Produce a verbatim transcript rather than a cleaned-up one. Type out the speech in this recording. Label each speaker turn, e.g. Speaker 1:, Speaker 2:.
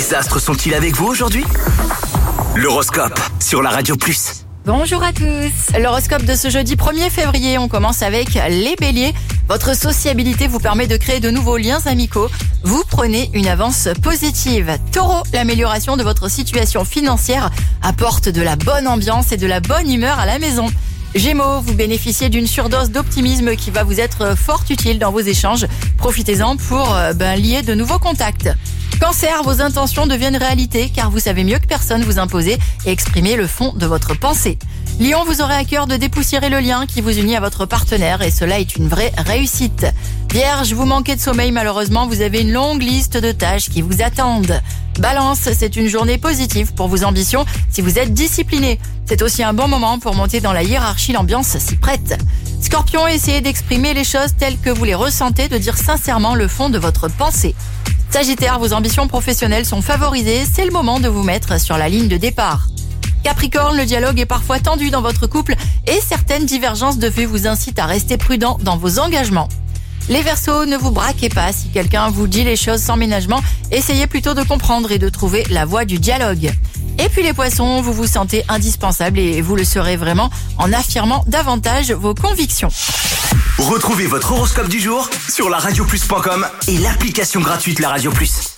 Speaker 1: Les astres sont-ils avec vous aujourd'hui? L'horoscope sur la Radio Plus.
Speaker 2: Bonjour à tous. L'horoscope de ce jeudi premier février, on commence avec les béliers. Votre sociabilité vous permet de créer de nouveaux liens amicaux. Vous prenez une avance positive. Taureau, l'amélioration de votre situation financière apporte de la bonne ambiance et de la bonne humeur à la maison. Gémeaux, vous bénéficiez d'une surdose d'optimisme qui va vous être fort utile dans vos échanges. Profitez-en pour euh, ben, lier de nouveaux contacts. Cancer, vos intentions deviennent réalité car vous savez mieux que personne vous imposer et exprimer le fond de votre pensée. Lion, vous aurez à cœur de dépoussiérer le lien qui vous unit à votre partenaire et cela est une vraie réussite. Vierge, vous manquez de sommeil malheureusement, vous avez une longue liste de tâches qui vous attendent. Balance, c'est une journée positive pour vos ambitions si vous êtes discipliné. C'est aussi un bon moment pour monter dans la hiérarchie, l'ambiance s'y prête. Scorpion, essayez d'exprimer les choses telles que vous les ressentez, de dire sincèrement le fond de votre pensée. Sagittaire, vos ambitions professionnelles sont favorisées, c'est le moment de vous mettre sur la ligne de départ. Capricorne, le dialogue est parfois tendu dans votre couple et certaines divergences de vues vous incitent à rester prudent dans vos engagements. Les Verseaux, ne vous braquez pas si quelqu'un vous dit les choses sans ménagement, essayez plutôt de comprendre et de trouver la voie du dialogue. Et puis les Poissons, vous vous sentez indispensable et vous le serez vraiment en affirmant davantage vos convictions.
Speaker 1: Retrouvez votre horoscope du jour sur la radio plus point com et l'application gratuite La Radio Plus.